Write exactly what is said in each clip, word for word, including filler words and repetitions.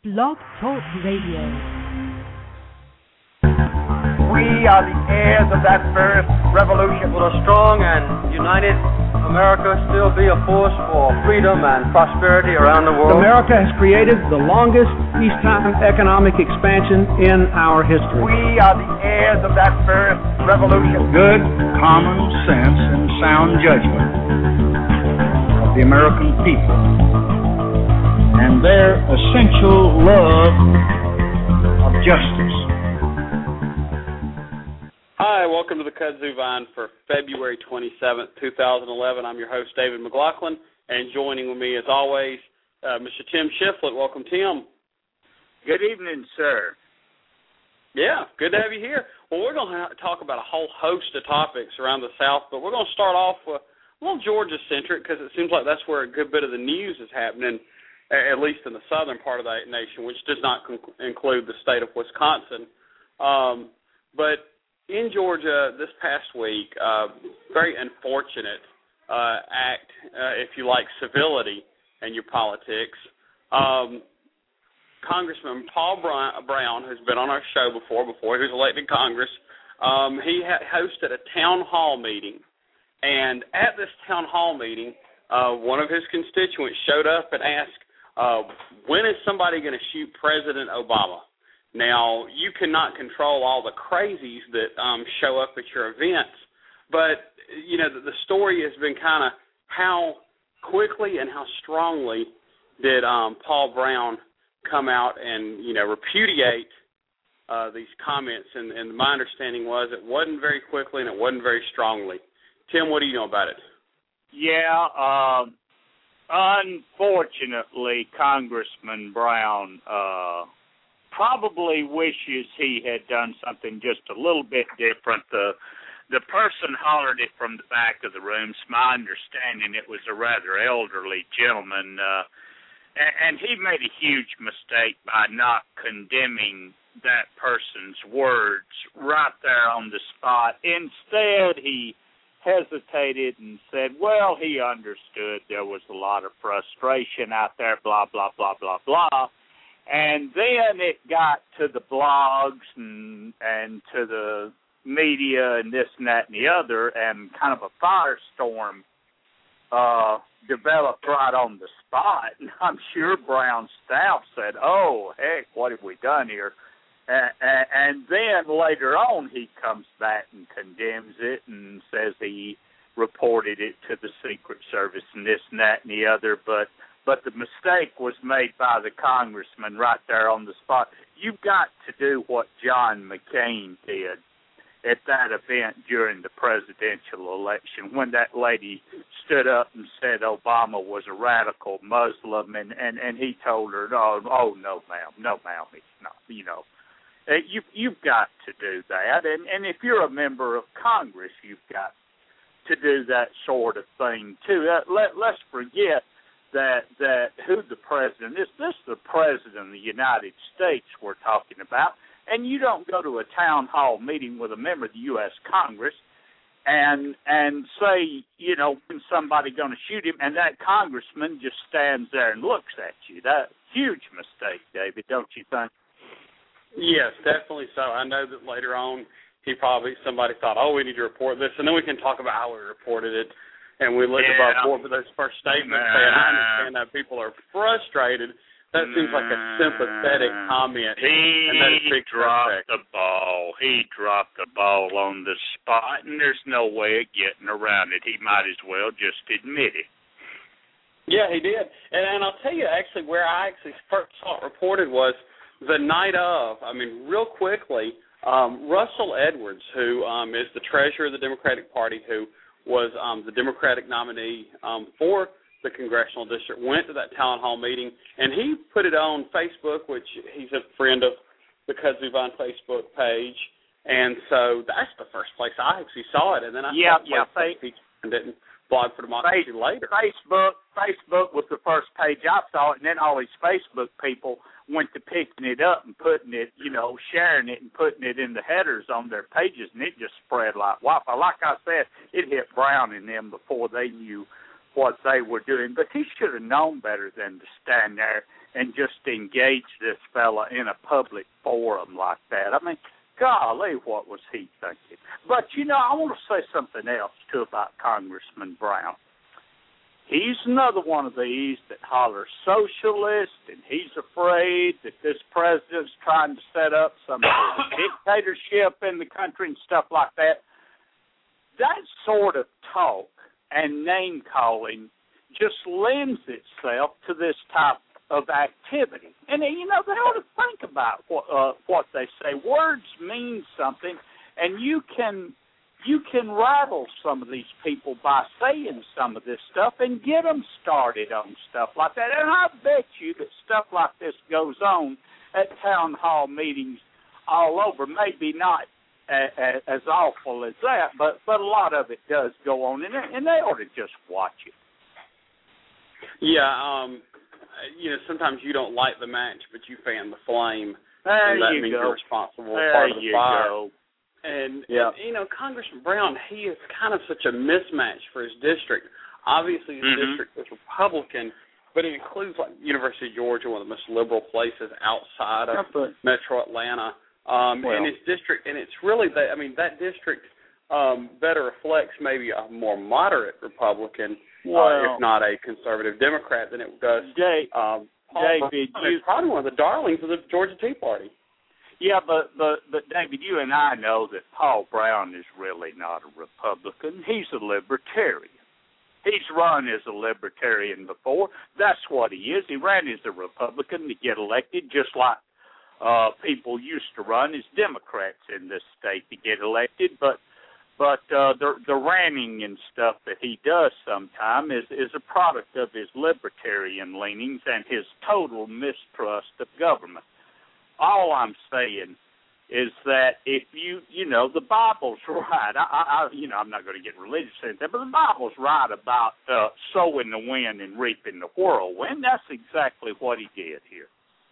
Blog Talk Radio. We are the heirs of that first revolution. Will a strong and united America still be a force for freedom and prosperity around the world? America has created the longest peacetime economic expansion in our history. We are the heirs of that first revolution. Good common sense and sound judgment of the American people and their essential love of justice. Hi, welcome to the Kudzu Vine for February twenty-seventh, twenty eleven. I'm your host, David McLaughlin, and joining with me, as always, uh, Mister Tim Shiflett. Welcome, Tim. Good evening, sir. Yeah, good to have you here. Well, we're going to talk about a whole host of topics around the South, but we're going to start off with a little Georgia-centric because it seems like that's where a good bit of the news is happening, at least in the southern part of the nation, which does not con- include the state of Wisconsin. Um, but in Georgia this past week, uh, very unfortunate uh, act, uh, if you like, civility in your politics. Um, Congressman Paul Brown, who's been on our show before, before he was elected to Congress, um, he ha- hosted a town hall meeting. And at this town hall meeting, uh, one of his constituents showed up and asked, uh, when is somebody going to shoot President Obama? Now, you cannot control all the crazies that um, show up at your events, but, you know, the, the story has been kind of how quickly and how strongly did um, Paul Brown come out and, you know, repudiate uh, these comments, and, and my understanding was it wasn't very quickly and it wasn't very strongly. Tim, what do you know about it? Yeah, uh, unfortunately, Congressman Brown uh, probably wishes he had done something just a little bit different. The the person hollered it from the back of the room. It's my understanding it was a rather elderly gentleman, uh, and, and he made a huge mistake by not condemning that person's words right there on the spot. Instead, he hesitated and said, well, he understood there was a lot of frustration out there, blah, blah, blah, blah, blah. And then it got to the blogs and and to the media and this and that and the other, and kind of a firestorm uh, developed right on the spot. And I'm sure Brown's staff said, oh, heck, what have we done here? And, and then later on he comes back and condemns it and says he reported it to the Secret Service and this and that and the other, but But the mistake was made by the congressman right there on the spot. You've got to do what John McCain did at that event during the presidential election when that lady stood up and said Obama was a radical Muslim, and, and, and he told her, oh, oh, no, ma'am, no, ma'am, he's not, you know. You, you've got to do that, and, and if you're a member of Congress, you've got to do that sort of thing, too. Uh, let, let's forget that that who the president is. This is the president of the United States we're talking about, and you don't go to a town hall meeting with a member of the U S Congress and and say, you know, when somebody going to shoot him, and that congressman just stands there and looks at you. That's a huge mistake, David, don't you think? Yes, definitely so. I know that later on he probably, somebody thought, oh, we need to report this, and then we can talk about how we reported it. And we looked yeah. above board for those first statements nah. saying, I understand that people are frustrated. That seems like a sympathetic comment. He and that is dropped respect. the ball. He dropped the ball on the spot, and there's no way of getting around it. He might as well just admit it. Yeah, he did. And, and I'll tell you, actually, where I actually first saw it reported was the night of, I mean, real quickly, um, Russell Edwards, who um, is the treasurer of the Democratic Party, who was um, the Democratic nominee um, for the congressional district, went to that town hall meeting, and he put it on Facebook, which he's a friend of the Kudzu Vine Facebook page, and so that's the first place I actually saw it, and then I yeah, saw yeah, Facebook yeah, didn't blog for democracy Face, later. Facebook, Facebook was the first page I saw it, and then all these Facebook people went to picking it up and putting it, you know, sharing it and putting it in the headers on their pages, and it just spread like wildfire. Like I said, it hit Brown and them before they knew what they were doing. But he should have known better than to stand there and just engage this fella in a public forum like that. I mean, golly, what was he thinking? But, you know, I want to say something else, too, about Congressman Brown. He's another one of these that hollers socialist, and he's afraid that this president's trying to set up some dictatorship in the country and stuff like that. That sort of talk and name-calling just lends itself to this type of activity. And, you know, they ought to think about what, uh, what they say. Words mean something, and you can... You can rattle some of these people by saying some of this stuff and get them started on stuff like that. And I bet you that stuff like this goes on at town hall meetings all over. Maybe not a, a, as awful as that, but, but a lot of it does go on, and, and they ought to just watch it. Yeah, um, you know, sometimes you don't light the match, but you fan the flame, there and that you means go. you're responsible there for part of the you fire. Go. And, yeah. and, you know, Congressman Brown, he is kind of such a mismatch for his district. Obviously, his mm-hmm. district is Republican, but it includes, like, University of Georgia, one of the most liberal places outside of yeah, Metro Atlanta. Um, well, in his district, and it's really, that, I mean, that district um, better reflects maybe a more moderate Republican, well, uh, if not a conservative Democrat, than it does. Dave, um, David, Brown you, is probably one of the darlings of the Georgia Tea Party. Yeah, but, but but David, you and I know that Paul Brown is really not a Republican. He's a libertarian. He's run as a libertarian before. That's what he is. He ran as a Republican to get elected, just like uh, people used to run as Democrats in this state to get elected. But but uh, the the ranting and stuff that he does sometime is is a product of his libertarian leanings and his total mistrust of government. All I'm saying is that if you, you know, the Bible's right. I, I you know, I'm not going to get religious in that, but the Bible's right about uh, sowing the wind and reaping the whirlwind. That's exactly what he did here.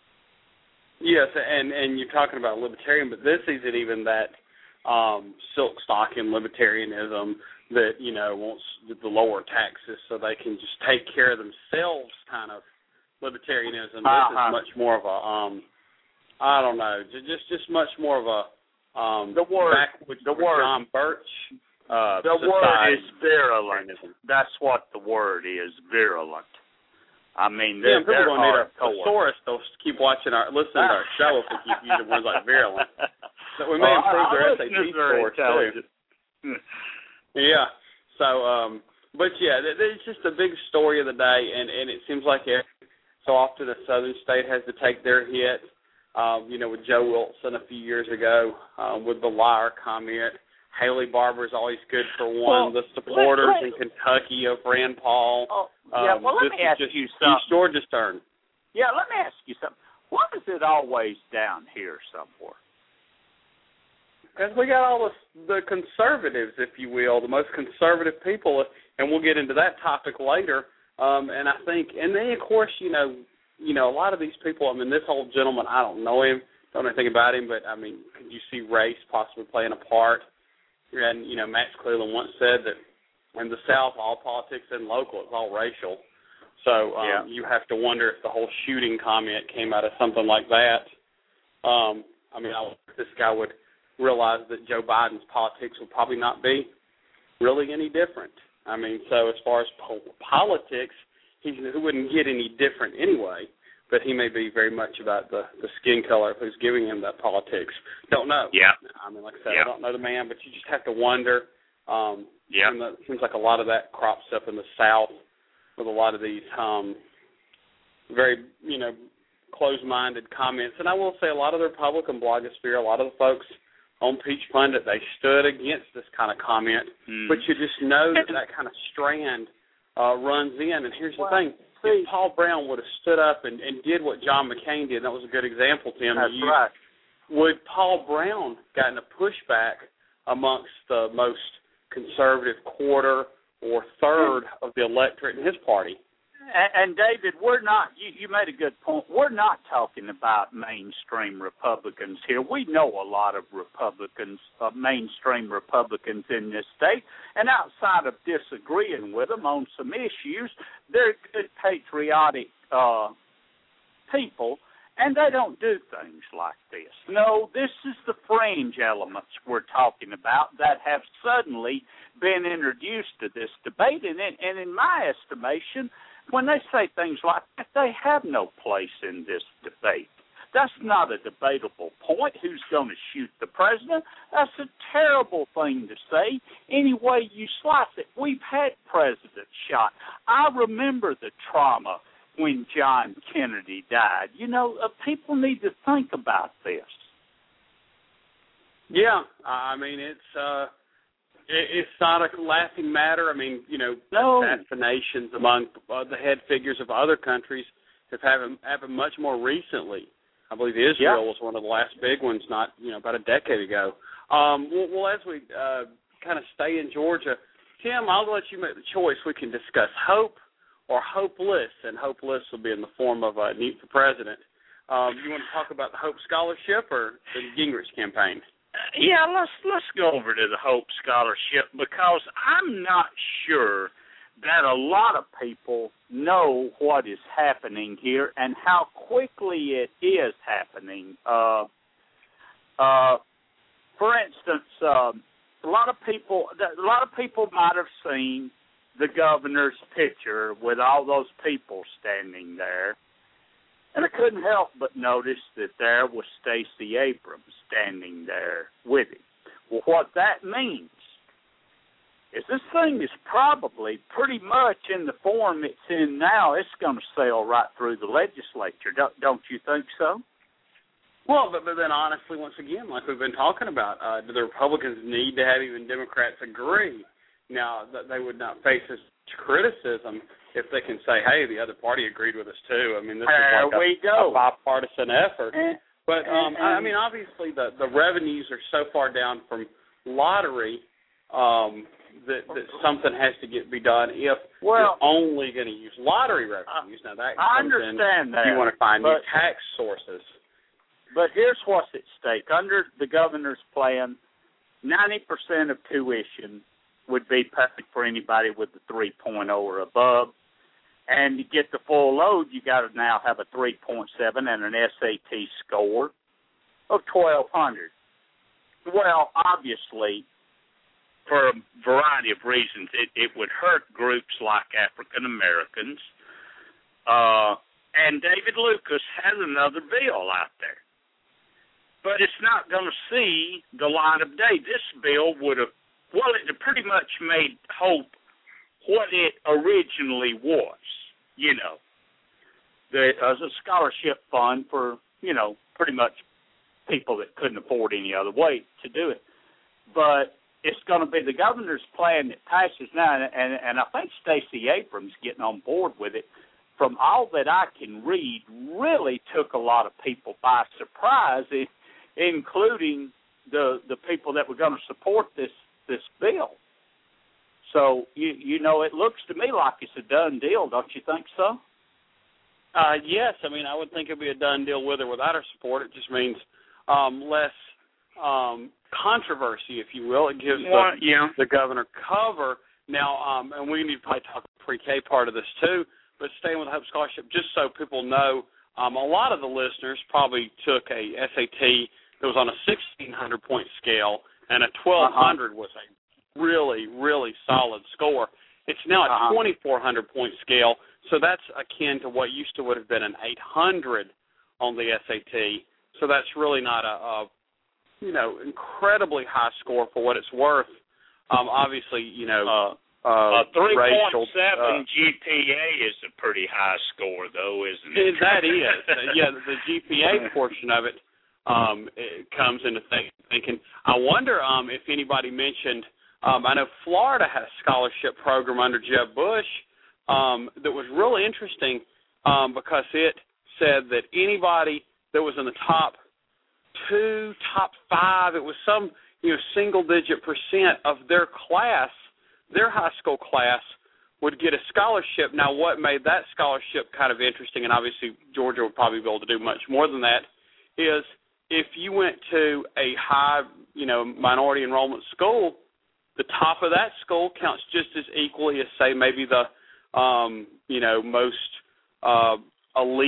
Yes, and, and you're talking about libertarian, but this isn't even that um, silk stocking libertarianism that, you know, wants the lower taxes so they can just take care of themselves kind of libertarianism. This uh-huh. is much more of a... Um, I don't know, just just much more of a um, the word, backwoods the word, John Birch. Uh, the word is virulent. That's what the word is, virulent. I mean, yeah, they're, people don't need a hardcore. thesaurus. They'll keep watching our, listening to our show if we keep using words like virulent. But we may well, improve our their S A T scores too. Yeah. So, um, but yeah, it's just a big story of the day, and and it seems like every so often a southern state has to take their hit. Um, you know, with Joe Wilson a few years ago, um, with the liar comment. Haley Barbour is always good for one. Well, the supporters let, let, in Kentucky of Rand Paul. Oh, yeah, well, let um, me ask just you something. East Georgia's turn. Yeah, let me ask you something. Why is it always down here somewhere? Because we got all the, the conservatives, if you will, the most conservative people, and we'll get into that topic later. Um, and I think, and then, of course, you know, You know, a lot of these people, I mean, this old gentleman, I don't know him, don't know anything about him, but, I mean, could you see race possibly playing a part? And, you know, Max Cleland once said that in the South, all politics isn't local, it's all racial. So um, yeah. you have to wonder if the whole shooting comment came out of something like that. Um, I mean, I wonder if this guy would realize that Joe Biden's politics would probably not be really any different. I mean, so as far as po- politics, he wouldn't get any different anyway, but he may be very much about the, the skin color of who's giving him that politics. Don't know. Yeah. I mean, like I said, yeah. I don't know the man, but you just have to wonder. Um, yeah. And it seems like a lot of that crops up in the South with a lot of these um, very, you know, closed-minded comments. And I will say a lot of the Republican blogosphere, a lot of the folks on Peach Pundit, they stood against this kind of comment, mm. but you just know that that kind of strand Uh, runs in, and here's the well, thing. See, if Paul Brown would have stood up and, and did what John McCain did, that was a good example, Tim. That's you, right. Would Paul Brown gotten a pushback amongst the most conservative quarter or third of the electorate in his party? And, and David, we're not, you, you made a good point, we're not talking about mainstream Republicans here. We know a lot of Republicans, uh, mainstream Republicans in this state, and outside of disagreeing with them on some issues, they're good patriotic uh, people, and they don't do things like this. No, this is the fringe elements we're talking about that have suddenly been introduced to this debate. And in, and in my estimation, when they say things like that, they have no place in this debate. That's not a debatable point. Who's going to shoot the president? That's a terrible thing to say. Any way you slice it, we've had presidents shot. I remember the trauma when John Kennedy died. You know, uh, people need to think about this. Yeah, I mean, it's uh, it, it's not a laughing matter. I mean, you know, no. assassinations among uh, the head figures of other countries have happened, happened much more recently. I believe Israel yeah. was one of the last big ones, not, you know, about a decade ago. Um, well, well, as we uh, kind of stay in Georgia, Tim, I'll let you make the choice. We can discuss hope or hopeless, and hopeless will be in the form of a Newt for president. Um, you want to talk about the Hope Scholarship or the Gingrich campaign? Uh, yeah, let's let's go over to the Hope Scholarship, because I'm not sure that a lot of people know what is happening here and how quickly it is happening. Uh, uh, for instance, uh, a lot of people, a lot of people might have seen the governor's picture with all those people standing there, and I couldn't help but notice that there was Stacey Abrams standing there with him. Well, what that means is this thing is probably pretty much in the form it's in now. It's going to sail right through the legislature. Don't, don't you think so? Well, but, but then honestly, once again, like we've been talking about, uh, do the Republicans need to have even Democrats agree? Now, that they would not face as much criticism if they can say, hey, the other party agreed with us too. I mean, this there is like we a, go. a bipartisan effort. And, but, um, and, I mean, obviously the, the revenues are so far down from lottery um, that, that something has to get be done if well, you're only going to use lottery revenues. Now, that I comes understand in, that. you want to find but, new tax sources. But here's what's at stake. Under the governor's plan, ninety percent of tuition would be paid for anybody with the three point oh or above. And to get the full load, you got to now have a three point seven and an S A T score of twelve hundred. Well, obviously, for a variety of reasons, it, it would hurt groups like African Americans. Uh, and David Lucas has another bill out there. But it's not going to see the light of day. This bill would have, well, it pretty much made Hope what it originally was, you know. There was a scholarship fund for, you know, pretty much people that couldn't afford any other way to do it. But it's going to be the governor's plan that passes now, and, and, and I think Stacey Abrams getting on board with it, from all that I can read, really took a lot of people by surprise, it, including the the people that were going to support this this bill. So, you you know, it looks to me like it's a done deal, don't you think so? Uh, yes, I mean, I would think it would be a done deal with or without our support. It just means um, less um, controversy, if you will. It gives well, the, yeah. the governor cover. Now, um, and we need to probably talk the pre-K part of this too, but staying with the Hope Scholarship, just so people know, um, a lot of the listeners probably took a S A T that was on a sixteen hundred point scale, and a twelve hundred uh-huh. was a really, really solid score. It's now a uh-huh. twenty-four hundred point scale, so that's akin to what used to would have been an eight hundred on the S A T. So that's really not a, a you know, incredibly high score for what it's worth. Um, obviously, you know, uh, uh, a three point seven uh, G P A is a pretty high score, though, isn't it? That is. uh, yeah, the G P A portion of it, um, it comes into th- thinking. I wonder um, if anybody mentioned, um, I know Florida had a scholarship program under Jeb Bush um, that was really interesting um, because it said that anybody that was in the top two, top five, it was some you know single-digit percent of their class, their high school class, would get a scholarship. Now, what made that scholarship kind of interesting, and obviously Georgia would probably be able to do much more than that, is if you went to a high, you know, minority enrollment school, the top of that school counts just as equally as, say, maybe the, um, you know, most uh, elite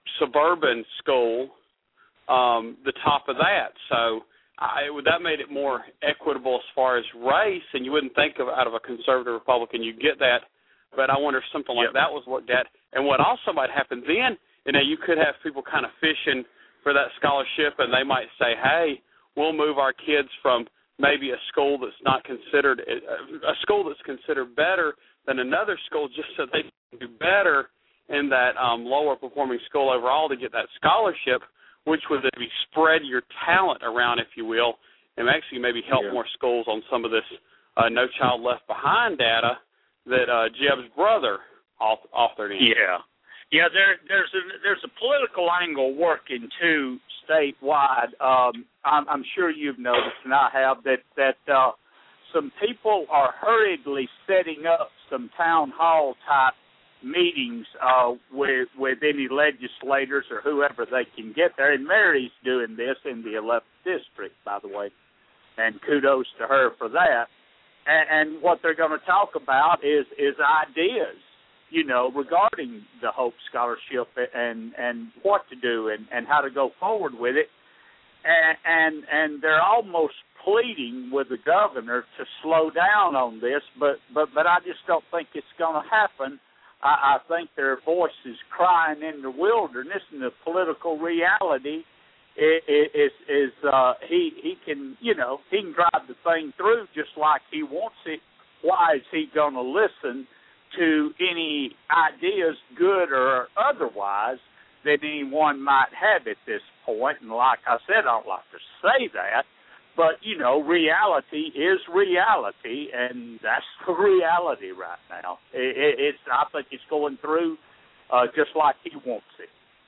suburban school um, the top of that. So I, that made it more equitable as far as race, and you wouldn't think of out of a conservative Republican you'd get that. But I wonder if something like yep. that was looked at. And what also might happen then, you know, you could have people kind of fishing for that scholarship, and they might say, hey, we'll move our kids from maybe a school that's not considered, a school that's considered better than another school just so they can do better in that um, lower-performing school overall to get that scholarship, which would maybe spread your talent around, if you will, and actually maybe help yeah. more schools on some of this uh, No Child Left Behind data that uh, Jeb's brother authored in. Yeah. Yeah, there, there's a there's a political angle working too statewide. Um, I'm, I'm sure you've noticed, and I have, that that uh, some people are hurriedly setting up some town hall type meetings uh, with with any legislators or whoever they can get there. And Mary's doing this in the eleventh district, by the way, and kudos to her for that. And, and what they're going to talk about is is ideas, you know, regarding the Hope Scholarship and and what to do and, and how to go forward with it. And, and and they're almost pleading with the governor to slow down on this, but but, but I just don't think it's going to happen. I, I think their voice is crying in the wilderness, and the political reality is, is, is uh, he he can, you know, he can drive the thing through just like he wants it. Why is he going to listen to any ideas, good or otherwise, that anyone might have at this point? And like I said, I don't like to say that, but, you know, reality is reality, and that's the reality right now. It, it, it's I think it's going through uh, just like he wants it.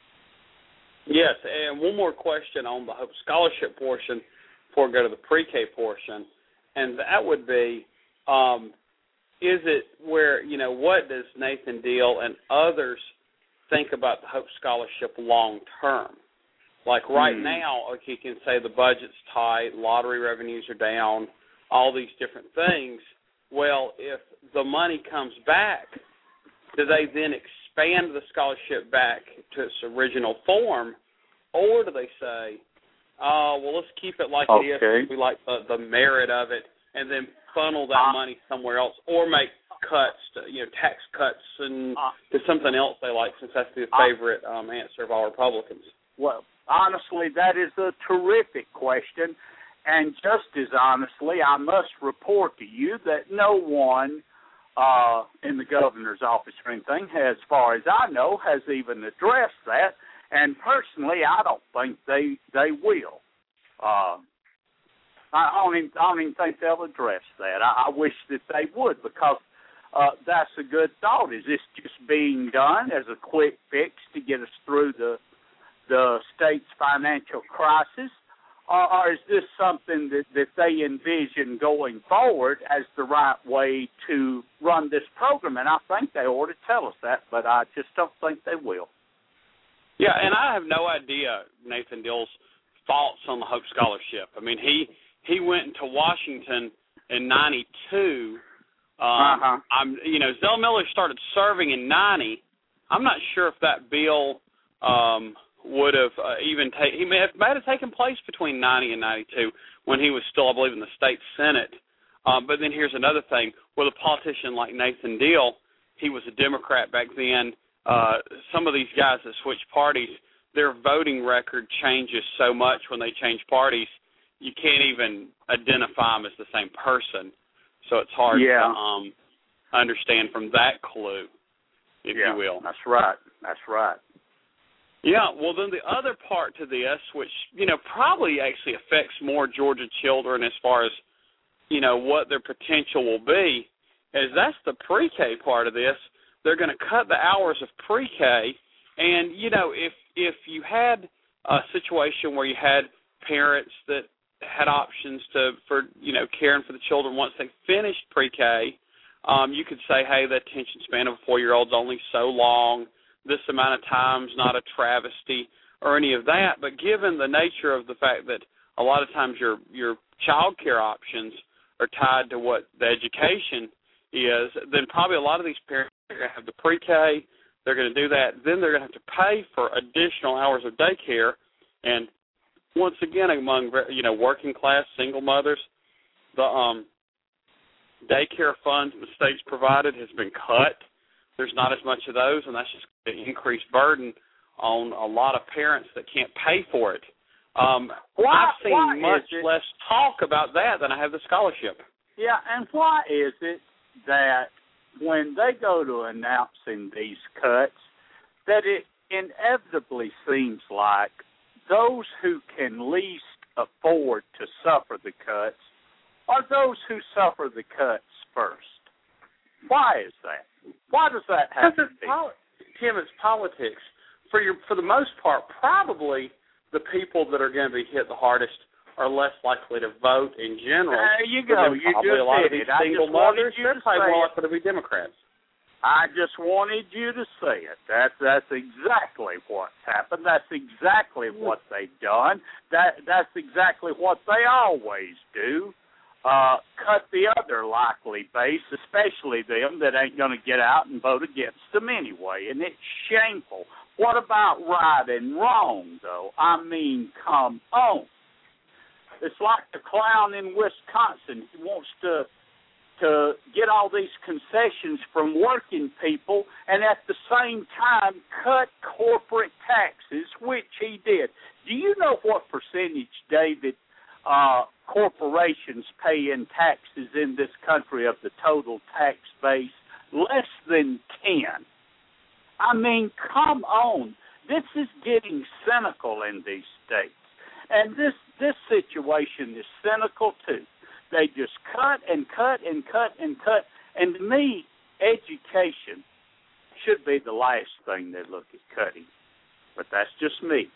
Yes, and one more question on the Hope Scholarship portion before we go to the pre-K portion, and that would be, um, is it where, you know, what does Nathan Deal and others think about the Hope Scholarship long term? Like right mm. now, okay, you can say the budget's tight, lottery revenues are down, all these different things. Well, if the money comes back, do they then expand the scholarship back to its original form, or do they say, oh, well, let's keep it like okay. it is, we like the, the merit of it, and then funnel that uh, money somewhere else, or make cuts, to, you know, tax cuts and uh, to something else they like, since that's the favorite um, answer of all Republicans? Well, honestly, that is a terrific question, and just as honestly, I must report to you that no one uh, in the governor's office or anything, as far as I know, has even addressed that, and personally, I don't think they they will. Uh, I don't, even, I don't even think they'll address that. I, I wish that they would, because uh, that's a good thought. Is this just being done as a quick fix to get us through the the state's financial crisis, or, or is this something that, that they envision going forward as the right way to run this program? And I think they ought to tell us that, but I just don't think they will. Yeah, and I have no idea Nathan Deal's thoughts on the Hope Scholarship. I mean, he he went into Washington in ninety-two. Um, uh-huh. I'm, you know, Zell Miller started serving in ninety. I'm not sure if that bill um, would have uh, even taken, he may have, may have taken place between ninety and ninety-two when he was still, I believe, in the state Senate. Um, but then here's another thing. With a politician like Nathan Deal, he was a Democrat back then. Uh, some of these guys that switch parties, their voting record changes so much when they change parties, you can't even identify them as the same person. So it's hard yeah. to um, understand from that clue, if yeah, you will. That's right. That's right. Yeah, well, then the other part to this, which, you know, probably actually affects more Georgia children as far as, you know, what their potential will be, is that's the pre-K part of this. They're going to cut the hours of pre-K, and, you know, if if you had a situation where you had parents that had options to for, you know, caring for the children once they finished pre-K, um, you could say, hey, the attention span of a four-year-old is only so long, this amount of time is not a travesty or any of that. But given the nature of the fact that a lot of times your your child care options are tied to what the education is, then probably a lot of these parents are going to have the pre-K, They're going to do that. Then they're going to have to pay for additional hours of daycare. And once again, among, you know, working class single mothers, the um, daycare funds the state's provided has been cut. There's not as much of those, and that's just an increased burden on a lot of parents that can't pay for it. Um, why, I've seen why much less talk about that than I have the scholarship. Yeah, and why is it that when they go to announcing these cuts, that it inevitably seems like those who can least afford to suffer the cuts are those who suffer the cuts first? Why is that? Why does that happen? It's poli- Tim, it's politics. For your, for the most part, probably the people that are going to be hit the hardest are less likely to vote in general. There you go. You probably just a lot said of these it. I single just wanted mothers, you they're to probably say more it. likely to be Democrats. I just wanted you to say it. That's that's exactly what's happened. That's exactly what they've done. That that's exactly what they always do. Uh, cut the other likely base, especially them that ain't going to get out and vote against them anyway. And it's shameful. What about right and wrong, though? I mean, come on. It's like the clown in Wisconsin. He wants to to get all these concessions from working people and at the same time cut corporate taxes, which he did. Do you know what percentage, David, uh, corporations pay in taxes in this country of the total tax base? Less than ten. I mean, come on. This is getting cynical in these states. And this, this situation is cynical, too. They just cut and cut and cut and cut. And to me, education should be the last thing they look at cutting. But that's just me.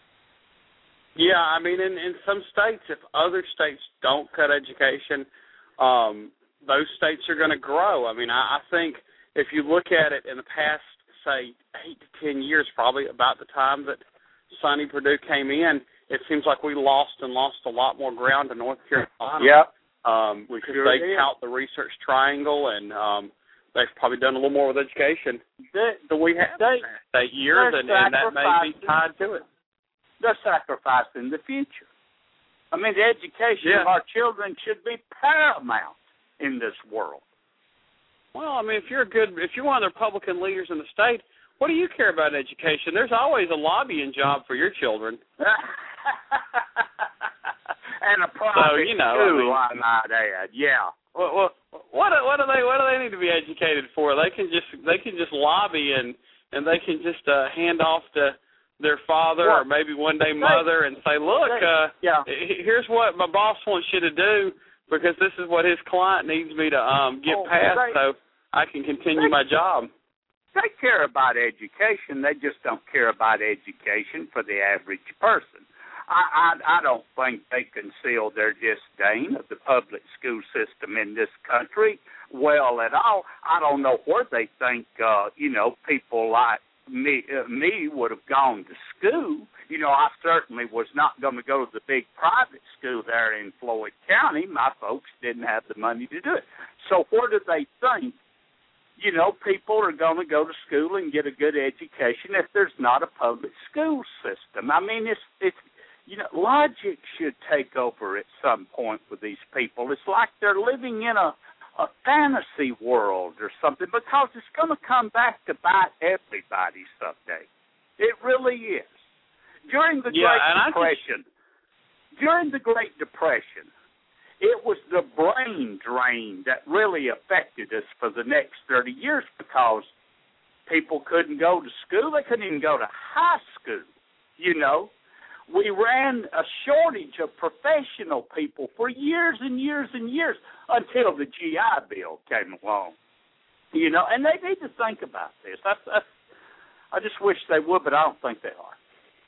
Yeah, I mean, in, in some states, if other states don't cut education, um, those states are going to grow. I mean, I, I think if you look at it in the past, say, eight to ten years, probably about the time that Sonny Perdue came in, it seems like we lost and lost a lot more ground to North Carolina. Yep. Um, we because sure they did. count the research triangle, and um, they've probably done a little more with education they, than we have they, eight years, and, and that may be tied to it. They're sacrificing the future. I mean, the education yeah. of our children should be paramount in this world. Well, I mean, if you're a good, if you're one of the Republican leaders in the state, what do you care about education? There's always a lobbying job for your children. And a private so, you know, school, I, mean, I might add. Yeah. What, what what what do they what do they need to be educated for? They can just they can just lobby and and they can just uh, hand off to their father well, or maybe one day mother and say, look, they, uh, yeah. here's what my boss wants you to do because this is what his client needs me to um, get oh, past they, so I can continue they, my job. They care about education. They just don't care about education for the average person. I, I, I don't think they conceal their disdain of the public school system in this country well at all. I don't know where they think, uh, you know, people like me, uh, me would have gone to school. You know, I certainly was not going to go to the big private school there in Floyd County. My folks didn't have the money to do it. So where do they think, you know, people are going to go to school and get a good education if there's not a public school system? I mean, it's it's you know, logic should take over at some point with these people. It's like they're living in a, a fantasy world or something because it's going to come back to bite everybody someday. It really is. During the yeah, Great and Depression, just... during the Great Depression, it was the brain drain that really affected us for the next thirty years because people couldn't go to school. They couldn't even go to high school, you know. We ran a shortage of professional people for years and years and years until the G I Bill came along, you know, and they need to think about this. That's, that's, I just wish they would, but I don't think they are.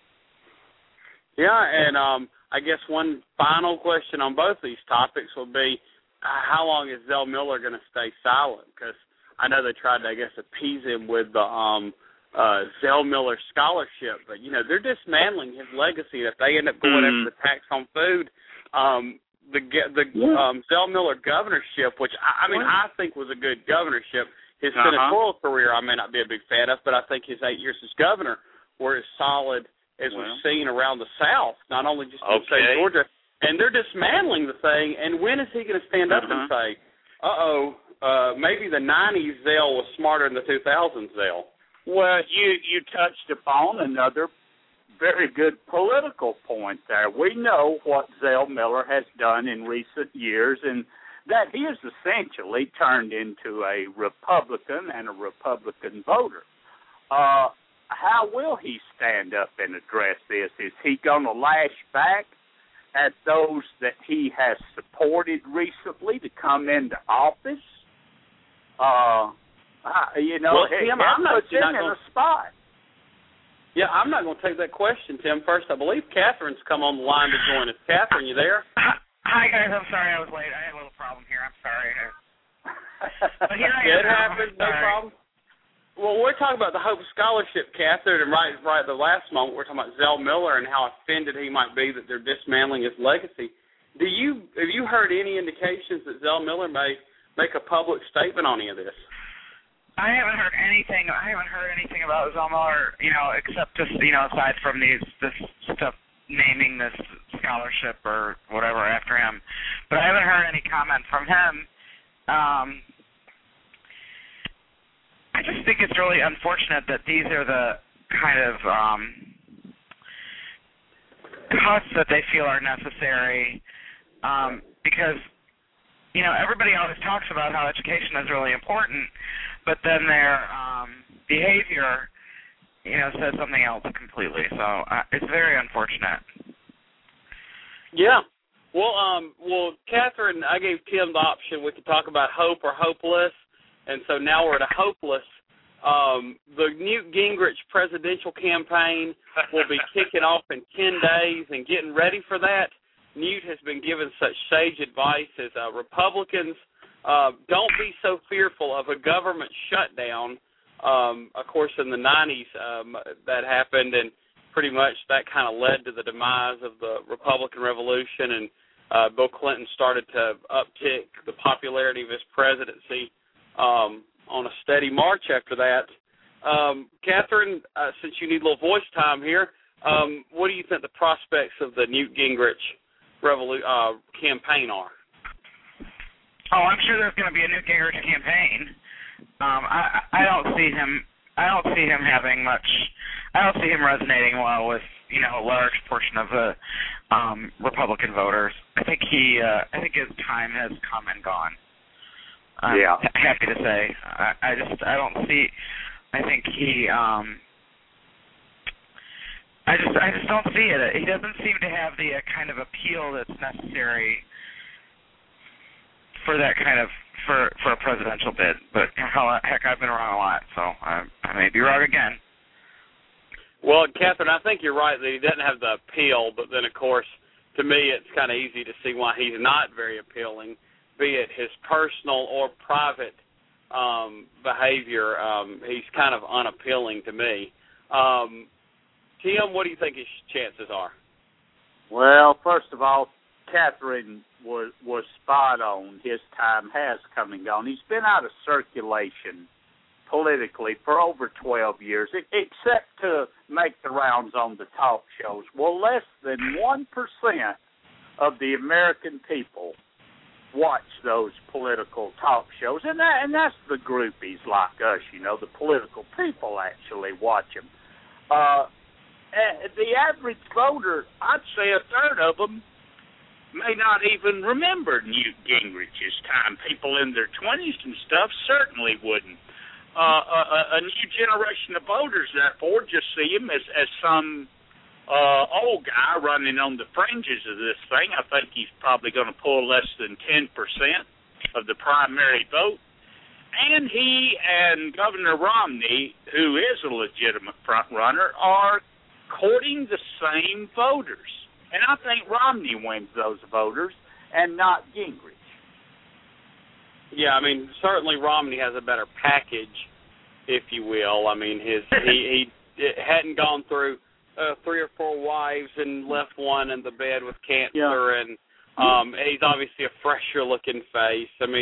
Yeah, and um, I guess one final question on both these topics will be, uh, how long is Zell Miller going to stay silent? Because I know they tried to, I guess, appease him with the um, uh, Zell Miller scholarship, but, you know, they're dismantling his legacy. If they end up going mm. after the tax on food, um, the the yeah. um, Zell Miller governorship, which, I, I mean, I think was a good governorship, His uh-huh. senatorial career I may not be a big fan of, but I think his eight years as governor were as solid as well. we've seen around the South, not only just in okay. the state of Georgia. And they're dismantling the thing, and when is he going to stand up uh-huh. and say, uh-oh, uh, maybe the nineties Zell was smarter than the two thousands Zell? Well, you, you touched upon another very good political point there. We know what Zell Miller has done in recent years, and that he has essentially turned into a Republican and a Republican voter. Uh, how will he stand up and address this? Is he going to lash back at those that he has supported recently to come into office? Uh, you know, well, Tim, I'm not, puts him not in gonna, a spot. Yeah, I'm not going to take that question, Tim. First, I believe Catherine's come on the line to join us. Catherine, you there? Hi, guys. I'm sorry I was late. I had a little problem here. I'm sorry. But here I It am. happens. No problem. Well, we're talking about the Hope Scholarship, Catherine, and right, right at the last moment, we're talking about Zell Miller and how offended he might be that they're dismantling his legacy. Do you have you heard any indications that Zell Miller may make a public statement on any of this? I haven't heard anything. I haven't heard anything about Zell Miller, you know, except just, you know, aside from these this stuff naming this scholarship or whatever after him. But I haven't heard any comment from him. Um, I just think it's really unfortunate that these are the kind of um, cuts that they feel are necessary um, because, you know, everybody always talks about how education is really important, but then their um, behavior, you know, says something else completely. So uh, it's very unfortunate. Yeah. Well, um, well, Catherine, I gave Tim the option. We could talk about hope or hopeless, and so now we're at a hopeless. Um, the Newt Gingrich presidential campaign will be kicking off in ten days, and getting ready for that, Newt has been given such sage advice as uh, Republicans, uh, don't be so fearful of a government shutdown. Um, of course, in the nineties, um, that happened, and pretty much that kind of led to the demise of the Republican Revolution, and uh, Bill Clinton started to uptick the popularity of his presidency um, on a steady march after that. Um, Catherine, uh, since you need a little voice time here, um, what do you think the prospects of the Newt Gingrich revolu- uh, campaign are? Oh, I'm sure there's going to be a Newt Gingrich campaign. Um, I, I don't see him. I don't see him having much. I don't see him resonating well with, you know, a large portion of the um, Republican voters. I think he. Uh, I think his time has come and gone. I'm yeah. happy to say. I, I just. I don't see. I think he. Um, I just. I just don't see it. He doesn't seem to have the uh, kind of appeal that's necessary for that kind of for for a presidential bid. But hell, heck, I've been wrong a lot, so I, I may be wrong again. Well, Catherine, I think you're right that he doesn't have the appeal, but then, of course, to me it's kind of easy to see why he's not very appealing, be it his personal or private um, behavior. Um, he's kind of unappealing to me. Um, Tim, what do you think his chances are? Well, first of all, Catherine was was spot on. His time has come and gone. He's been out of circulation politically for over twelve years, except to make the rounds on the talk shows. Well, less than one percent of the American people watch those political talk shows, and that, and that's the groupies like us, you know, the political people actually watch them. Uh, the average voter, I'd say a third of them, may not even remember Newt Gingrich's time. People in their twenties and stuff certainly wouldn't. Uh, a, a new generation of voters, therefore, just see him as, as some uh, old guy running on the fringes of this thing. I think he's probably going to pull less than ten percent of the primary vote. And he and Governor Romney, who is a legitimate front runner, are courting the same voters. And I think Romney wins those voters and not Gingrich. Yeah, I mean, certainly Romney has a better package, if you will. I mean, his he, he hadn't gone through uh, three or four wives and left one in the bed with cancer, yeah. and um, he's obviously a fresher-looking face. I mean,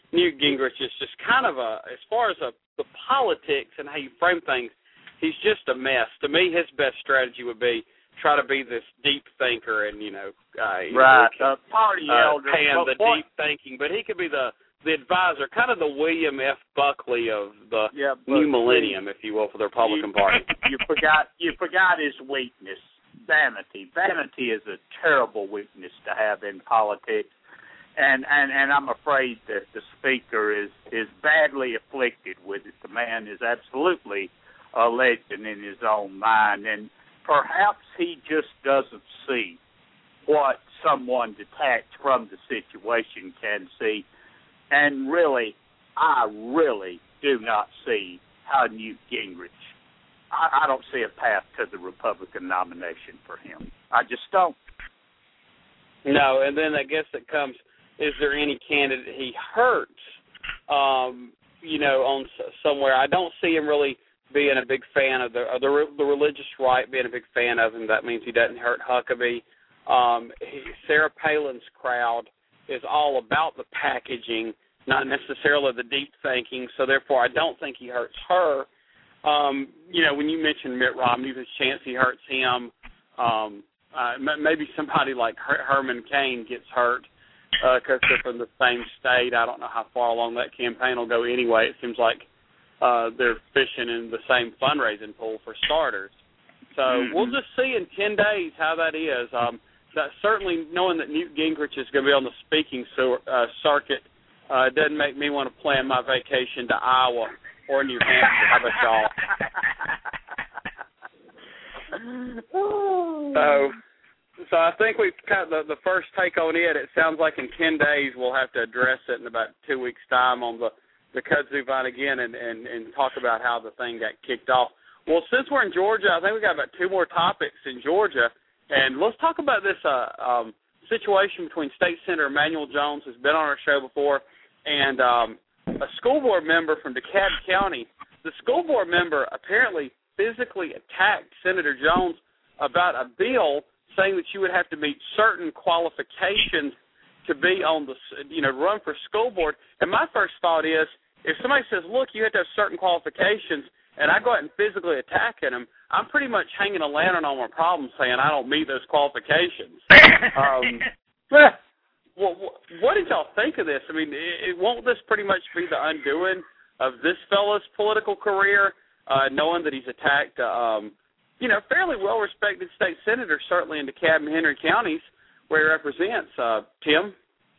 Newt Gingrich is just kind of a, as far as a, the politics and how you frame things, he's just a mess. To me, his best strategy would be try to be this deep thinker and, you know, uh, you right, know, uh, party uh, elder. and the what, deep thinking. But he could be the, the advisor, kind of the William F. Buckley of the yeah, new millennium, if you will, for the Republican you, Party. You forgot, you forgot his weakness, vanity. Vanity is a terrible weakness to have in politics. And, and and I'm afraid that the speaker is, is badly afflicted with it. The man is absolutely a legend in his own mind, and perhaps he just doesn't see what someone detached from the situation can see. And really, I really do not see how Newt Gingrich, I, I don't see a path to the Republican nomination for him. I just don't. No, and then I guess it comes, is there any candidate he hurts, um, you know, on somewhere? I don't see him really being a big fan of the of the, the religious right, being a big fan of him. That means he doesn't hurt Huckabee. Um, he, Sarah Palin's crowd is all about the packaging, not necessarily the deep thinking, so therefore I don't think he hurts her. Um, you know, when you mentioned Mitt Romney, there's a chance he hurts him. Um, uh, maybe somebody like Her- Herman Cain gets hurt because uh, they're from the same state. I don't know how far along that campaign will go anyway. It seems like uh, they're fishing in the same fundraising pool for starters. So mm-hmm. we'll just see in ten days how that is. Um, that certainly knowing that Newt Gingrich is going to be on the speaking sur- uh, circuit uh, doesn't make me want to plan my vacation to Iowa or New Hampshire. How about y'all? So, so I think we've got the, the first take on it. It sounds like in ten days we'll have to address it in about two weeks' time on the, the kudzu vine again and, and, and talk about how the thing got kicked off. Well, since we're in Georgia, I think we've got about two more topics in Georgia. And let's talk about this uh, um, situation between State Senator Emanuel Jones, who's been on our show before, and um, a school board member from DeKalb County. The school board member apparently physically attacked Senator Jones about a bill saying that you would have to meet certain qualifications to be on the, you know, run for school board. And my first thought is, if somebody says, look, you have to have certain qualifications, and I go out and physically attack them, I'm pretty much hanging a lantern on my problem saying I don't meet those qualifications. um, well, what did y'all think of this? I mean, it, won't this pretty much be the undoing of this fellow's political career, uh, knowing that he's attacked, uh, um, you know, fairly well-respected state senator, certainly in DeKalb and Henry counties, where he represents. Uh, Tim?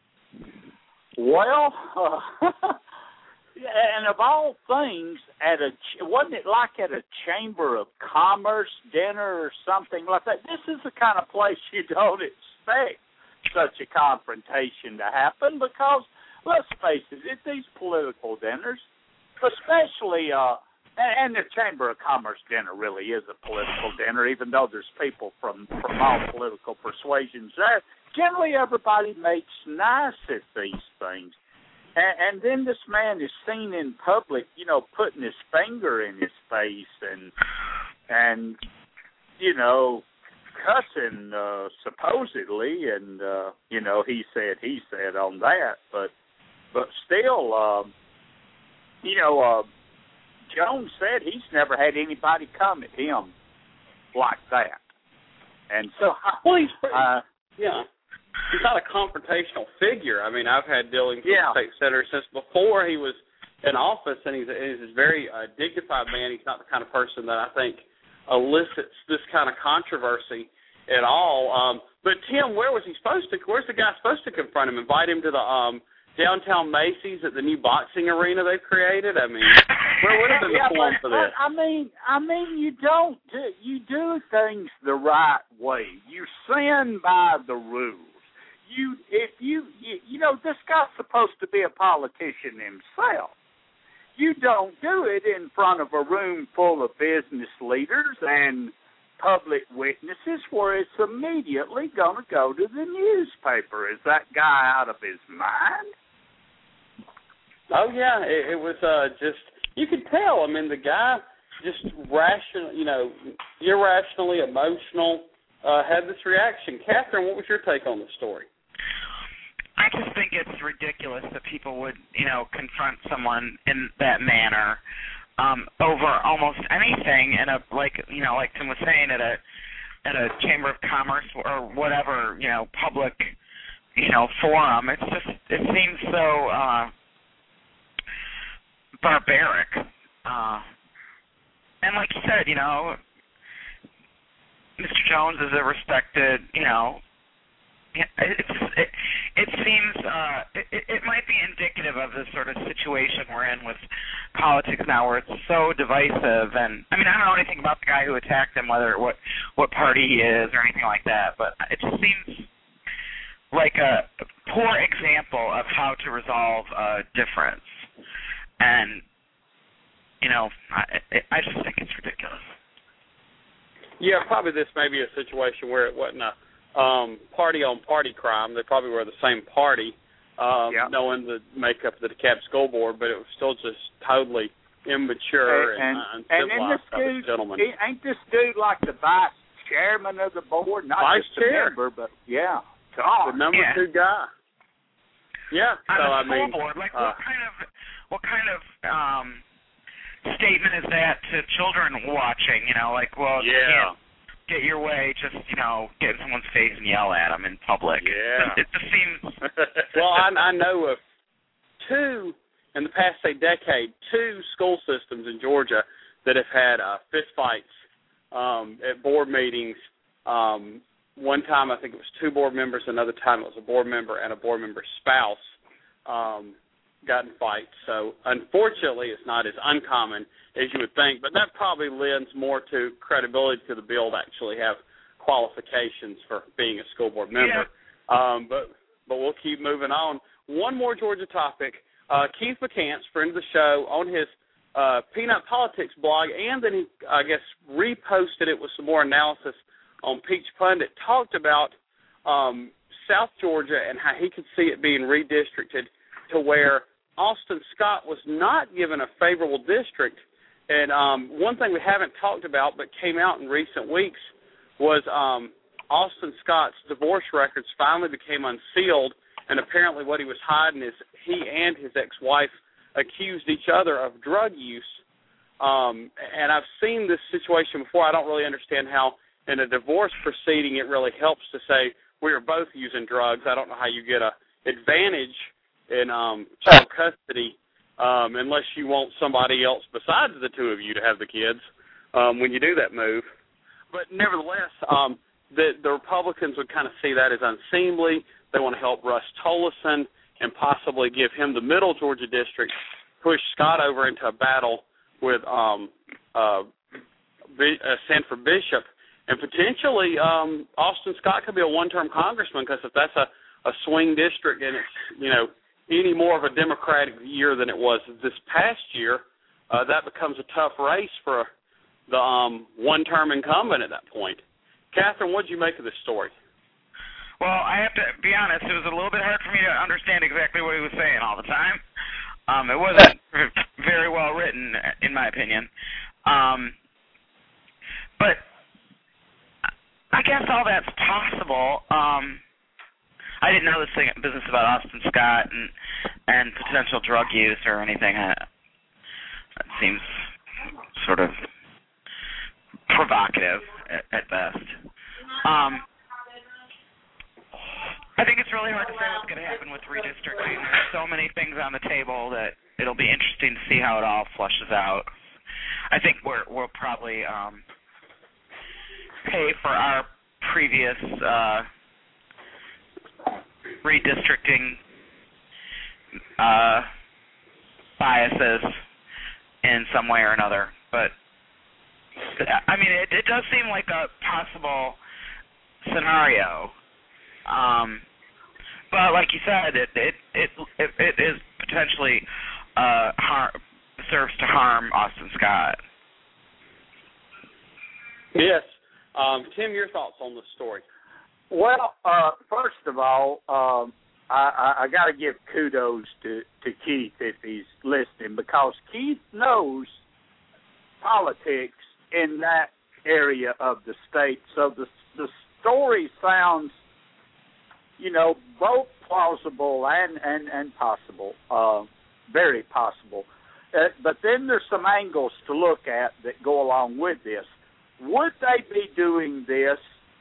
Well, uh, and of all things, at a wasn't it like at a Chamber of Commerce dinner or something like that? This is the kind of place you don't expect such a confrontation to happen because, let's face it, at these political dinners, especially, uh, and, and the Chamber of Commerce dinner really is a political dinner, even though there's people from, from all political persuasions there. Generally, everybody makes nice at these things. And, and then this man is seen in public, you know, putting his finger in his face and, and you know, cussing uh, supposedly, and, uh, you know, he said, he said on that. But but still, um, you know, uh, Jones said he's never had anybody come at him like that. And so, well, he's pretty, uh, yeah. He's not a confrontational figure. I mean, I've had dealings with yeah. the state senator since before he was in office, and he's a, he's a very uh, dignified man. He's not the kind of person that I think elicits this kind of controversy at all. Um, but, Tim, where was he supposed to, where's the guy supposed to confront him? Invite him to the um, downtown Macy's at the new boxing arena they've created? I mean, where would have been yeah, the forum for this? I mean, I mean, you don't do, you do things the right way. You sin by the rules. You, if you, you, you know, this guy's supposed to be a politician himself. You don't do it in front of a room full of business leaders and public witnesses where it's immediately going to go to the newspaper. Is that guy out of his mind? Oh, yeah, it, it was uh, just, you could tell. I mean, the guy just rational, you know, irrationally emotional, uh, had this reaction. Catherine, what was your take on the story? I just think it's ridiculous that people would, you know, confront someone in that manner um, over almost anything in a, like, you know, like Tim was saying, at a at a Chamber of Commerce or whatever, you know, public, you know, forum. It's just, it seems so uh, barbaric. Uh, and like you said, you know, Mister Jones is a respected, you know, it's, it, it seems, uh, it, it might be indicative of the sort of situation we're in with politics now, where it's so divisive. And I mean, I don't know anything about the guy who attacked him, whether what what party he is or anything like that, but it just seems like a poor example of how to resolve a difference. And you know, I, I just think it's ridiculous. Yeah, probably this may be a situation where it wasn't a um, party-on-party crime. They probably were the same party, um, yeah. knowing the makeup of the DeKalb School Board, but it was still just totally immature and, and, uh, uncivilized and of a gentleman. Ain't this dude like the vice chairman of the board? Not vice just chair. a member, but, yeah. God. The number yeah. two guy. Yeah, On so the I school mean... board, like, uh, what kind of... What kind of... Um, statement is that to children watching, you know, like, well, yeah. you can't get your way, just, you know, get in someone's face and yell at them in public. Yeah. It, it just seems... well, I, I know of two, in the past, say, decade, two school systems in Georgia that have had uh, fist fights um, at board meetings. Um, one time, I think it was two board members. Another time, it was a board member and a board member's spouse um, got in fights. So, unfortunately, it's not as uncommon as you would think, but that probably lends more to credibility to the bill to actually have qualifications for being a school board member. Yeah. Um, but but we'll keep moving on. One more Georgia topic. Uh, Keith McCants, friend of the show, on his uh, Peanut Politics blog, and then he, I guess, reposted it with some more analysis on Peach Pundit, talked about um, South Georgia and how he could see it being redistricted to where Austin Scott was not given a favorable district. And um, one thing we haven't talked about but came out in recent weeks was um, Austin Scott's divorce records finally became unsealed, and apparently what he was hiding is he and his ex-wife accused each other of drug use. Um, and I've seen this situation before. I don't really understand how in a divorce proceeding it really helps to say we are both using drugs. I don't know how you get a advantage in um, child custody um, unless you want somebody else besides the two of you to have the kids um, when you do that move. But nevertheless, um, the, the Republicans would kind of see that as unseemly. They want to help Russ Tolleson and possibly give him the middle Georgia district, push Scott over into a battle with um, uh, B- uh, Sanford Bishop, and potentially um, Austin Scott could be a one-term congressman, because if that's a, a swing district and it's, you know, any more of a Democratic year than it was this past year, uh, that becomes a tough race for the um, one-term incumbent at that point. Catherine, what did you make of this story? Well, I have to be honest, it was a little bit hard for me to understand exactly what he was saying all the time. Um, it wasn't very well written, in my opinion. Um, but I guess all that's possible. Um, I didn't know this thing, business about Austin Scott and and potential drug use or anything. Uh, that seems sort of provocative at, at best. Um, I think it's really hard to say what's going to happen with redistricting. There's so many things on the table that it'll be interesting to see how it all flushes out. I think we're, we'll probably um, pay for our previous uh, redistricting uh, biases in some way or another. But, I mean, it, it does seem like a possible scenario. Um, but like you said, it it it, it, it is potentially uh, har- serves to harm Austin Scott. Yes. Um, Tim, your thoughts on the story? Well, uh, first of all, um, I, I, I got to give kudos to, to Keith if he's listening, because Keith knows politics in that area of the state. So the the story sounds you know, both plausible and, and, and possible, uh, very possible. Uh, but then there's some angles to look at that go along with this. Would they be doing this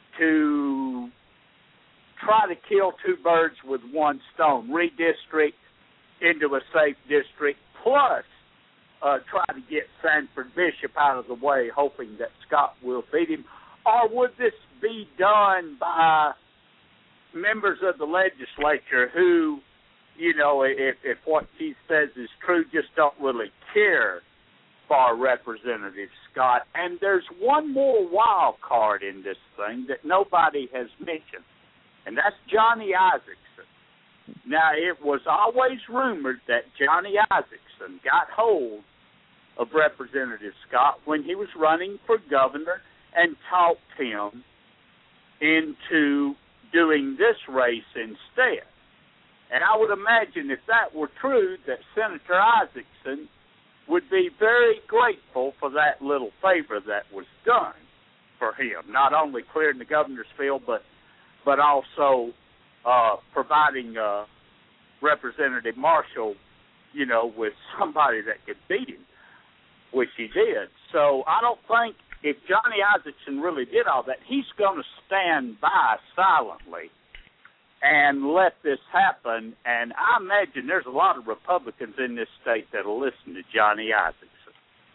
to try to kill two birds with one stone, redistrict into a safe district, plus uh, try to get Sanford Bishop out of the way, hoping that Scott will beat him? Or would this be done by members of the legislature who, you know, if, if what Keith says is true, just don't really care for Representative Scott? And there's one more wild card in this thing that nobody has mentioned, and that's Johnny Isakson. Now, it was always rumored that Johnny Isakson got hold of Representative Scott when he was running for governor and talked him into doing this race instead. And I would imagine if that were true, that Senator Isakson would be very grateful for that little favor that was done for him, not only clearing the governor's field, but but also uh, providing uh, Representative Marshall, you know, with somebody that could beat him, which he did. So I don't think if Johnny Isakson really did all that, he's going to stand by silently and let this happen. And I imagine there's a lot of Republicans in this state that will listen to Johnny Isakson.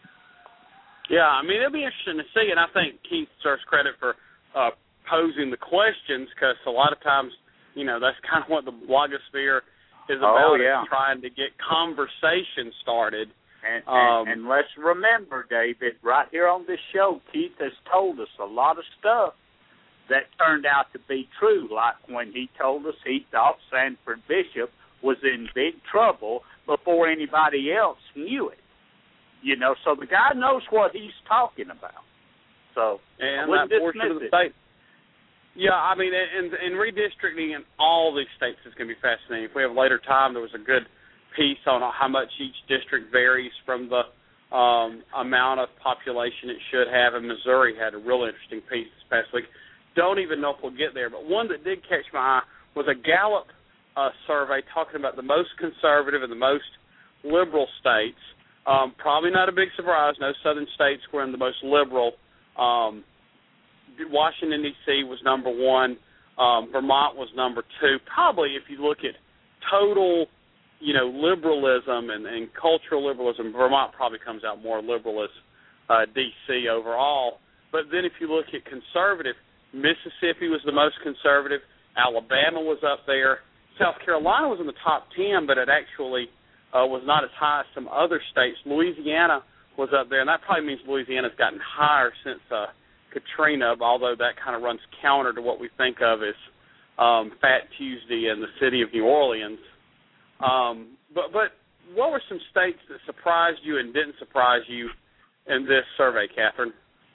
Yeah, I mean, it'll be interesting to see, and I think Keith deserves credit for uh, posing the questions, because a lot of times, you know, that's kind of what the blogosphere is about, oh, yeah. is trying to get conversation started. And, um, and, and let's remember, David, right here on this show, Keith has told us a lot of stuff that turned out to be true, like when he told us he thought Sanford Bishop was in big trouble before anybody else knew it. You know, so the guy knows what he's talking about. So, and I that portion of the state. Yeah, I mean, and, and redistricting in all these states is going to be fascinating. If we have later time, there was a good piece on how much each district varies from the um, amount of population it should have, and Missouri had a real interesting piece this past week. Don't even know if we'll get there, but one that did catch my eye was a Gallup uh, survey talking about the most conservative and the most liberal states. Um, probably not a big surprise. No southern states were in the most liberal. Um, Washington, D C was number one. Um, Vermont was number two. Probably if you look at total, you know, liberalism and, and cultural liberalism, Vermont probably comes out more liberal as uh, D C overall. But then if you look at conservative, Mississippi was the most conservative. Alabama was up there. South Carolina was in the top ten, but it actually uh, was not as high as some other states. Louisiana was up there, and that probably means Louisiana's gotten higher since uh, Katrina, although that kind of runs counter to what we think of as um, Fat Tuesday in the city of New Orleans. Um, but, but what were some states that surprised you and didn't surprise you in this survey, Catherine?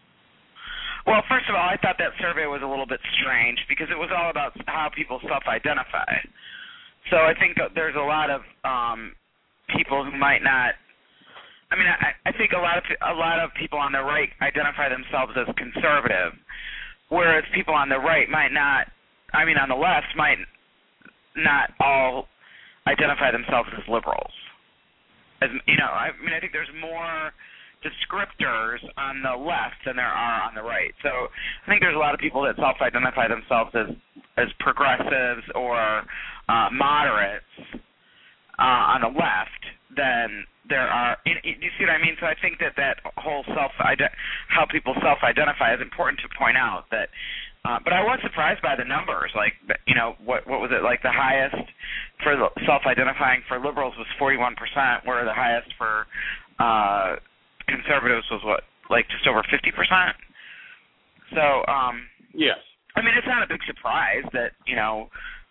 Well, first of all, I thought that survey was a little bit strange because it was all about how people self-identify. So I think that there's a lot of um, people who might not. I mean, I, I think a lot of a lot of people on the right identify themselves as conservative, whereas people on the right might not. I mean, on the left might not all identify themselves as liberals. As you know, I mean, I think there's more descriptors on the left than there are on the right. So I think there's a lot of people that self-identify themselves as as progressives or uh, moderates uh, on the left than there are. Do you see what I mean? So I think that that whole self how people self-identify is important to point out. That, uh, but I was surprised by the numbers. Like, you know, what what was it like? The highest for self-identifying for liberals was forty-one percent, where the highest for uh, conservatives was what, like just over fifty percent. So, um, yes. I mean, it's not a big surprise that, you know,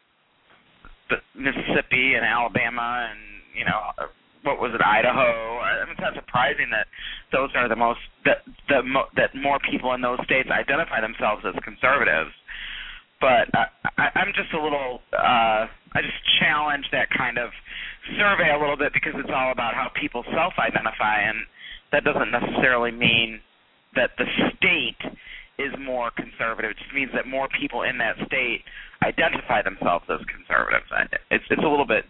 the Mississippi and Alabama and, you know, what was it, Idaho. I mean, it's not surprising that those are the most that the mo- that more people in those states identify themselves as conservatives. But I, I, I'm just a little. Uh, I just challenge that kind of survey a little bit because it's all about how people self-identify, and that doesn't necessarily mean that the state is more conservative. It just means that more people in that state identify themselves as conservatives. It's it's a little bit,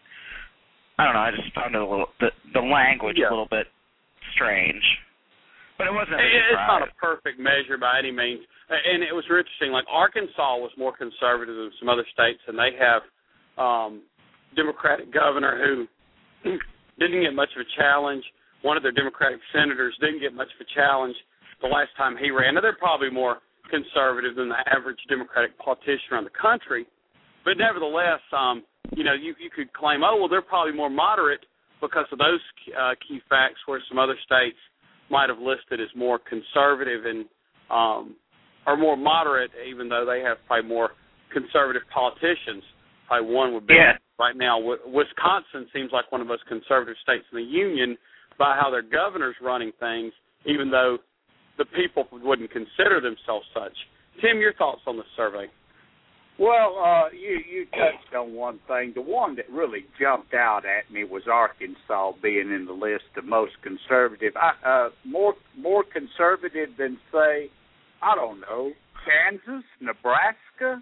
I don't know, I just found it a little, the, the language yeah. a little bit strange. But it wasn't. It's not a perfect measure by any means. And it was interesting, like Arkansas was more conservative than some other states, and they have um, Democratic governor who didn't get much of a challenge. One of their Democratic senators didn't get much of a challenge the last time he ran. Now, they're probably more conservative than the average Democratic politician around the country. But nevertheless, um, you know, you, you could claim, oh, well, they're probably more moderate because of those uh, key facts, where some other states might have listed as more conservative and um, or more moderate, even though they have probably more conservative politicians. Probably one would be yeah. right now. Wisconsin seems like one of the most conservative states in the union by how their governor's running things, even though the people wouldn't consider themselves such. Tim, your thoughts on the survey? Well, uh, you, you touched on one thing. The one that really jumped out at me was Arkansas being in the list of most conservative. I, uh, more more conservative than, say, I don't know, Kansas, Nebraska.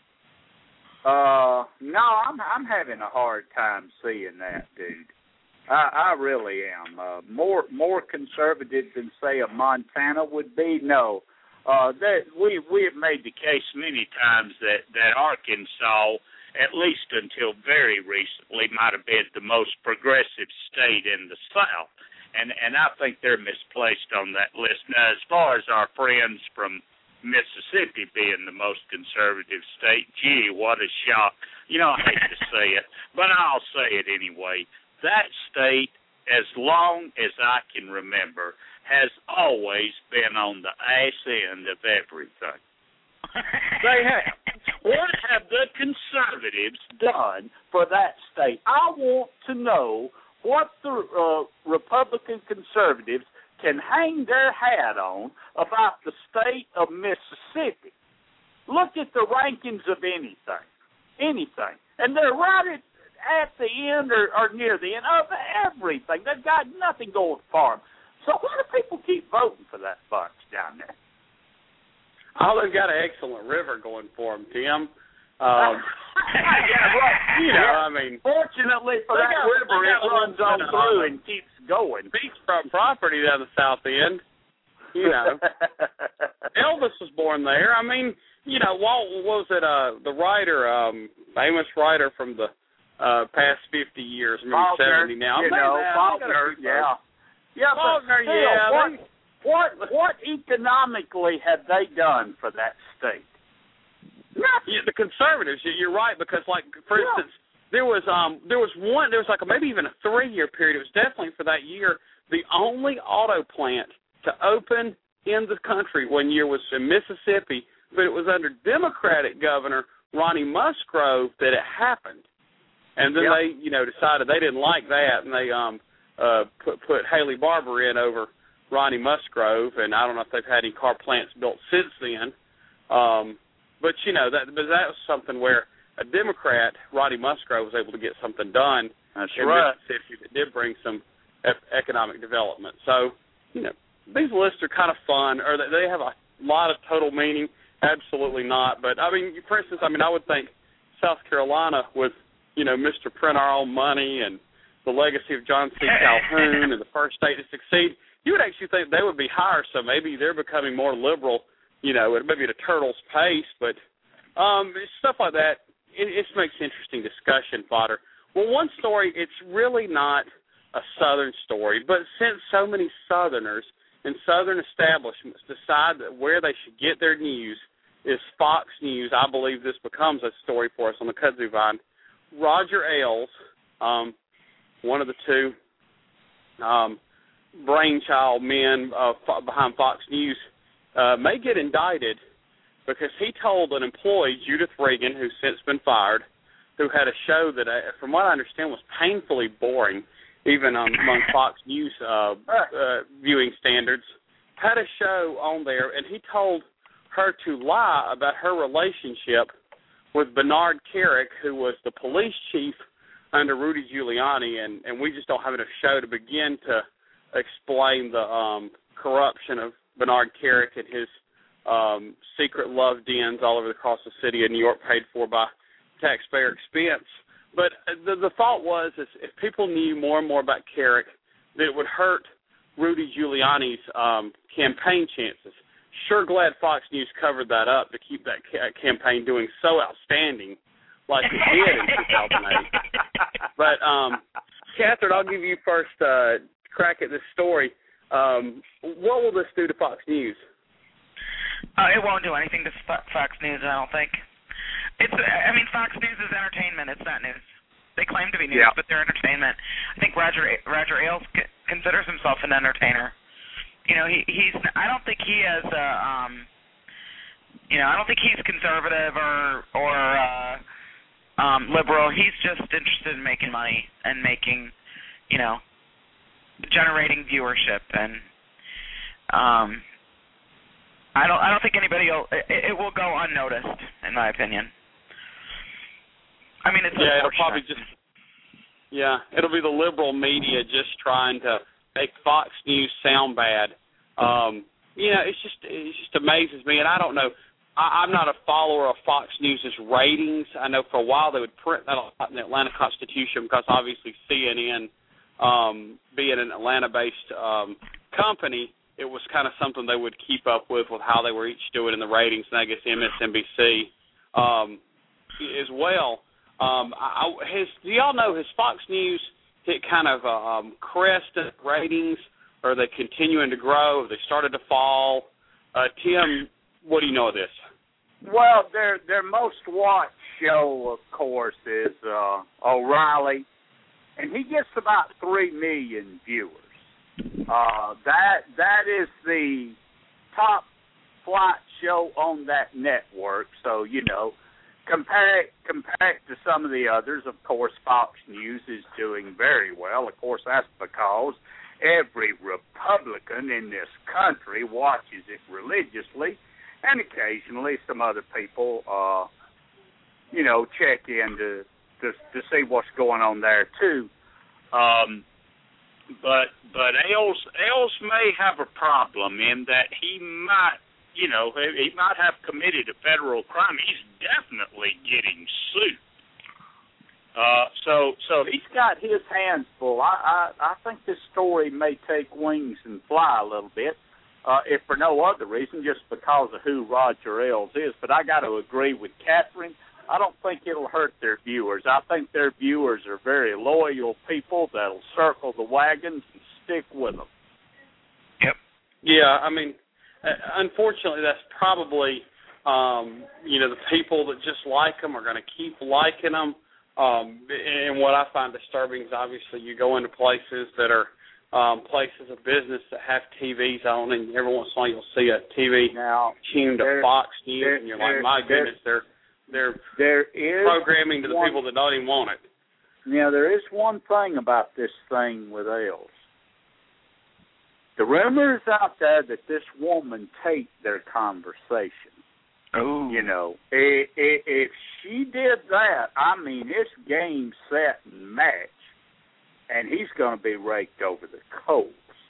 Uh, no, I'm I'm having a hard time seeing that, dude. I, I really am. Uh, more more conservative than, say, a Montana would be. No. Uh, that we we have made the case many times that, that Arkansas, at least until very recently, might have been the most progressive state in the South, and and I think they're misplaced on that list. Now, as far as our friends from Mississippi being the most conservative state, gee, what a shock! You know, I hate to say it, but I'll say it anyway. That state, as long as I can remember, has always been on the ass end of everything. They have. What have the conservatives done for that state? I want to know what the uh, Republican conservatives can hang their hat on about the state of Mississippi. Look at the rankings of anything, anything. And they're right at, at the end or, or near the end of everything. They've got nothing going for them. So why do people keep voting for that bunch down there? Oh, they've got an excellent river going for them, Tim. Um, yeah, right. You know, yeah. I mean, fortunately for that got, river, it runs on through and keeps going. Beachfront property down the south end. You know, Elvis was born there. I mean, you know, what was it? Uh, the writer, um, famous writer from the uh, past fifty years, maybe Faulkner, seventy now. You know, Faulkner, yeah. Yeah, but Faulkner, still, yeah, what, they, what what economically have they done for that state? Yeah, the conservatives. You're right, because, like, for yeah. instance, there was um there was one there was like a, maybe even a three year period. It was definitely for that year the only auto plant to open in the country one year was in Mississippi, but it was under Democratic Governor Ronnie Musgrove that it happened, and then yep. they you know decided they didn't like that, and they um. Uh, put put Haley Barbour in over Ronnie Musgrove, and I don't know if they've had any car plants built since then. Um, but you know that but that was something where a Democrat, Ronnie Musgrove, was able to get something done That's in right. Mississippi that did bring some e- economic development. So you know these lists are kind of fun, or they have a lot of total meaning. Absolutely not. But I mean, for instance, I mean I would think South Carolina with you know Mister Print Our Own Money and the legacy of John C. Calhoun and the first state to succeed, you would actually think they would be higher, so maybe they're becoming more liberal, you know, maybe at a turtle's pace, but um, stuff like that, it, it makes interesting discussion fodder. Well, one story, it's really not a Southern story, but since so many Southerners and Southern establishments decide that where they should get their news is Fox News, I believe this becomes a story for us on the Kudzu Vine. Roger Ailes, um, one of the two um, brainchild men uh, behind Fox News, uh, may get indicted because he told an employee, Judith Regan, who's since been fired, who had a show that, uh, from what I understand, was painfully boring, even um, among Fox News uh, uh, viewing standards, had a show on there, and he told her to lie about her relationship with Bernard Kerik, who was the police chief under Rudy Giuliani, and, and we just don't have enough show to begin to explain the um, corruption of Bernard Kerik and his um, secret love dens all over across the city of New York paid for by taxpayer expense. But the, the thought was is if people knew more and more about Kerrick, that it would hurt Rudy Giuliani's um, campaign chances. Sure glad Fox News covered that up to keep that ca- campaign doing so outstanding like it did in two thousand eight. But, um, Catherine, I'll give you first uh, crack at this story. Um, what will this do to Fox News? Uh, it won't do anything to Fox News, I don't think. It's, I mean, Fox News is entertainment. It's not news. They claim to be news, yeah. but they're entertainment. I think Roger Roger Ailes considers himself an entertainer. You know, he he's. I don't think he has a. Um, you know, I don't think he's conservative or or uh, um, liberal. He's just interested in making money and making, you know, generating viewership, and um, I don't. I don't think anybody will. It, it will go unnoticed, in my opinion. I mean, it's yeah, it'll probably just yeah, it'll be the liberal media just trying to make Fox News sound bad. Um, you know, it's just it just amazes me, and I don't know. I, I'm not a follower of Fox News's ratings. I know for a while they would print that a lot in the Atlanta Constitution because obviously C N N, um, being an Atlanta-based um, company, it was kind of something they would keep up with with how they were each doing in the ratings, and I guess M S N B C um, as well. Um, I, has, do y'all know, has Fox News hit kind of um, crest in ratings, or are they continuing to grow? Have they started to fall? Uh, Tim, what do you know of this? Well, their their most watched show, of course, is uh, O'Reilly, and he gets about three million viewers. Uh, that that is the top flight show on that network, so, you know, Compare it, compare it to some of the others. Of course, Fox News is doing very well. Of course, that's because every Republican in this country watches it religiously, and occasionally some other people, uh, you know, check in to, to to see what's going on there too. Um, but but Ailes Ailes may have a problem in that he might. You know, he might have committed a federal crime. He's definitely getting sued. Uh, so, so he's got his hands full. I, I, I think this story may take wings and fly a little bit, uh, if for no other reason, just because of who Roger Ailes is. But I got to agree with Catherine. I don't think it'll hurt their viewers. I think their viewers are very loyal people that'll circle the wagons and stick with them. Yep. Yeah, I mean. Unfortunately, that's probably, um, you know, the people that just like them are going to keep liking them. Um, and what I find disturbing is obviously you go into places that are um, places of business that have T Vs on, and every once in a while you'll see a T V now, tuned to there, Fox News, there, and you're there, like, my goodness, there, they're there they're is programming to the one, people that don't even want it. Now, there is one thing about this thing with Ailes. The rumor is out there that this woman taped their conversation. Oh. You know, if, if she did that, I mean, it's game, set, and match, and he's going to be raked over the coals.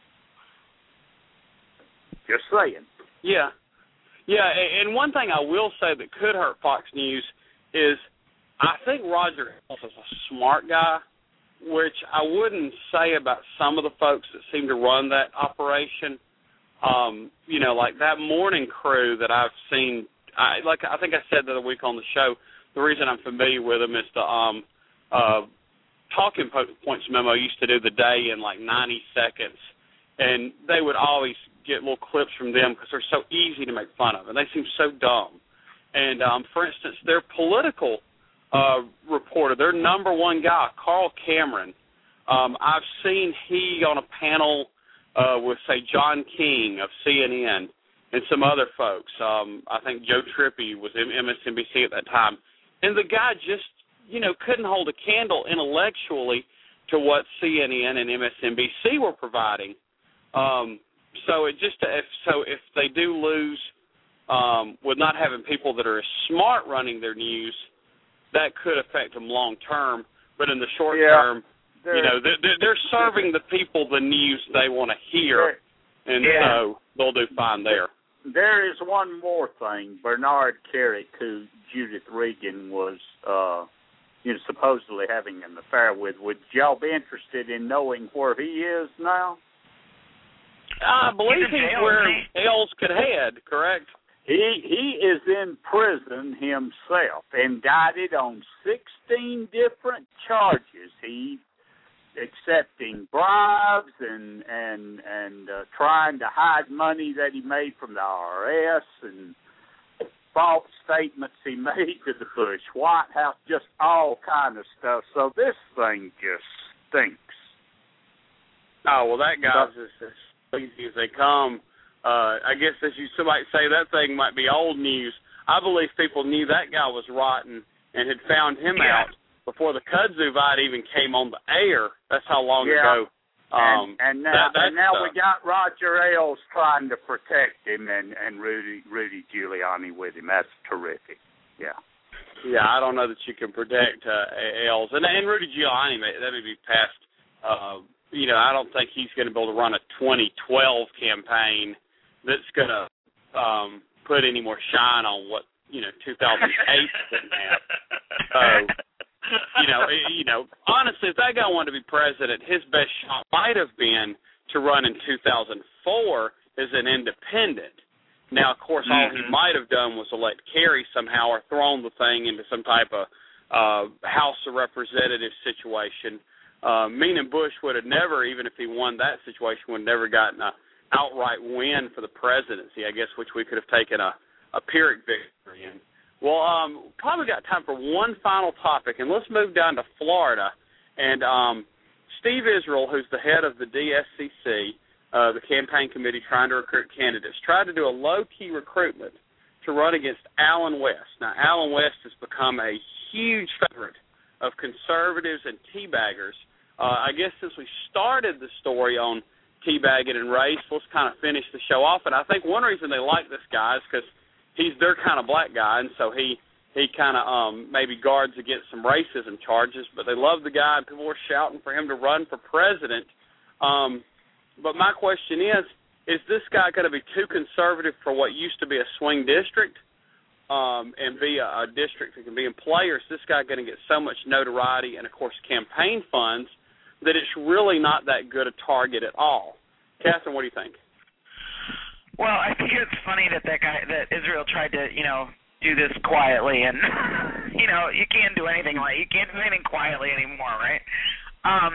Just saying. Yeah. Yeah, and one thing I will say that could hurt Fox News is I think Roger Ailes is a smart guy, which I wouldn't say about some of the folks that seem to run that operation. Um, you know, like that morning crew that I've seen, I, like I think I said the other week on the show, the reason I'm familiar with them is the um, uh, Talking Points memo used to do the day in like ninety seconds, and they would always get little clips from them because they're so easy to make fun of, and they seem so dumb. And, um, for instance, their political Uh, reporter, their number one guy, Carl Cameron. Um, I've seen he on a panel uh, with, say, John King of C N N and some other folks. Um, I think Joe Trippi was in M S N B C at that time. And the guy just, you know, couldn't hold a candle intellectually to what C N N and M S N B C were providing. Um, so it just, if, so if they do lose um, with not having people that are as smart running their news, that could affect them long term, but in the short yeah, term, you know, they're, they're serving the people the news they want to hear, and yeah. so they'll do fine there. there is one more thing. Bernard Carrick, who Judith Regan was uh, you know, supposedly having an affair with, would y'all be interested in knowing where he is now? I believe he's, he's where Ailes could head, correct? He he is in prison himself, indicted on sixteen different charges. He accepting bribes and and and uh, trying to hide money that he made from the I R S and false statements he made to the Bush White House, just all kind of stuff. So this thing just stinks. Oh well, that guy's as easy as they come. Uh, I guess as you might say, that thing might be old news. I believe people knew that guy was rotten and had found him yeah. out before the kudzu fight even came on the air. That's how long yeah. ago. Um, and, and now, that, and now uh, we got Roger Ailes trying to protect him, and, and Rudy Rudy Giuliani with him. That's terrific. Yeah. Yeah, I don't know that you can protect uh, Ailes. And, and Rudy Giuliani, that may be past, uh, you know, I don't think he's going to be able to run a twenty twelve campaign that's going to um, put any more shine on what, you know, two thousand eight didn't have. So, you know, you know, honestly, if that guy wanted to be president, his best shot might have been to run in two thousand four as an independent. Now, of course, all mm-hmm. he might have done was elect Kerry somehow or thrown the thing into some type of uh, House of Representatives situation. Uh, meaning Bush would have never, even if he won that situation, would have never gotten a outright win for the presidency, I guess, which we could have taken a, a Pyrrhic victory in. Well, um, probably got time for one final topic, and let's move down to Florida. And um, Steve Israel, who's the head of the D S C C, uh, the campaign committee trying to recruit candidates, tried to do a low-key recruitment to run against Allen West. Now, Allen West has become a huge favorite of conservatives and teabaggers. Uh, I guess since we started the story on teabagging and race, let's kind of finish the show off. And I think one reason they like this guy is because he's their kind of black guy, and so he he kind of um, maybe guards against some racism charges. But they love the guy, and people were shouting for him to run for president. Um, but my question is, is this guy going to be too conservative for what used to be a swing district um, and be a, a district that can be in play, or is this guy going to get so much notoriety and, of course, campaign funds that it's really not that good a target at all? Catherine, what do you think? Well, I think it's funny that that guy, that Israel tried to, you know, do this quietly, and, you know, you can't do anything like, you can't do anything quietly anymore, right? Um,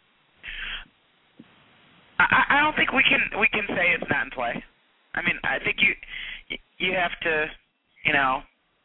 I, I don't think we can we can say it's not in play. I mean, I think you you have to, you know,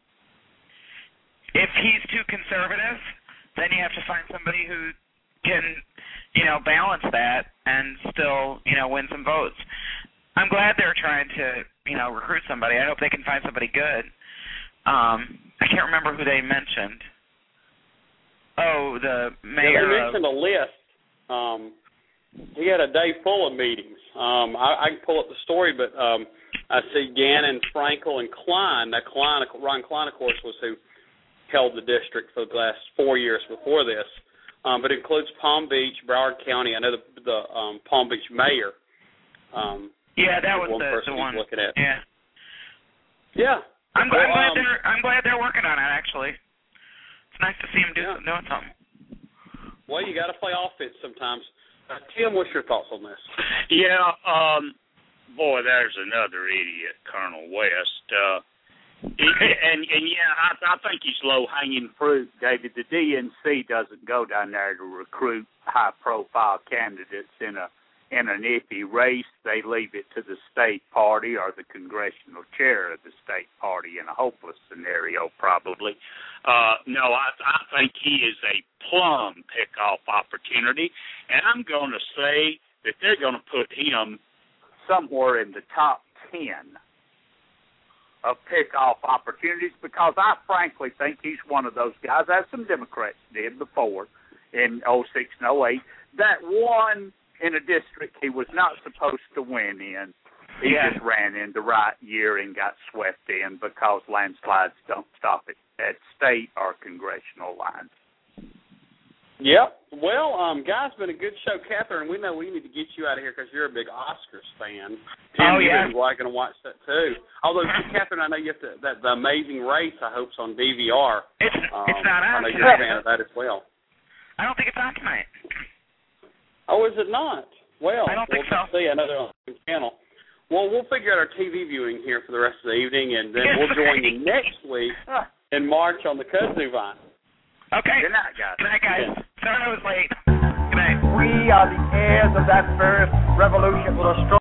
if he's too conservative, then you have to find somebody who can, you know, balance that and still, you know, win some votes. I'm glad they're trying to, you know, recruit somebody. I hope they can find somebody good. Um, I can't remember who they mentioned. Oh, the mayor. Yeah, they mentioned of, a list. Um, he had a day full of meetings. Um, I, I can pull up the story, but um, I see Gannon, Frankel, and Klein. Now, Klein, Ron Klein, of course, was who held the district for the last four years before this. Um, but it includes Palm Beach, Broward County. I know the, the um, Palm Beach mayor. Um, yeah, that was one the, person the one. Looking at. Yeah. Yeah. I'm glad, well, I'm glad um, they're I'm glad they're working on it. Actually, it's nice to see them do yeah. doing something. Well, you got to play offense sometimes. Uh, Tim, what's your thoughts on this? Yeah, um, boy, there's another idiot, Colonel West. Uh, and and yeah, I, I think he's low hanging fruit, David. The D N C doesn't go down there to recruit high profile candidates in a in an iffy race. They leave it to the state party or the congressional chair of the state party in a hopeless scenario, probably. Uh, no, I, I think he is a plum pick-off opportunity, and I'm going to say that they're going to put him somewhere in the top ten of pick-off opportunities, because I frankly think he's one of those guys, as some Democrats did before in oh six and oh eight, that won in a district he was not supposed to win in. He yeah. just ran in the right year and got swept in because landslides don't stop at, at state or congressional lines. Yep. Well, um, guys, been a good show. Catherine, we know we need to get you out of here because you're a big Oscars fan. Tim, oh, yeah. You're going to watch that, too. Although, Catherine, I know you have to, that The Amazing Race, I hope's on D V R. It's, um, it's not I out know tonight. you're a fan of that as well. I don't think it's on tonight. Oh, is it not? Well, I don't think we'll so. see. I know they're on the channel. Well, we'll figure out our T V viewing here for the rest of the evening, and then we'll join you next week in March on the Kudzu Vine. Okay. Good night, guys. Good night, guys. Yeah. Sorry I was late. Good night. We are the heirs of that first revolution. With a strong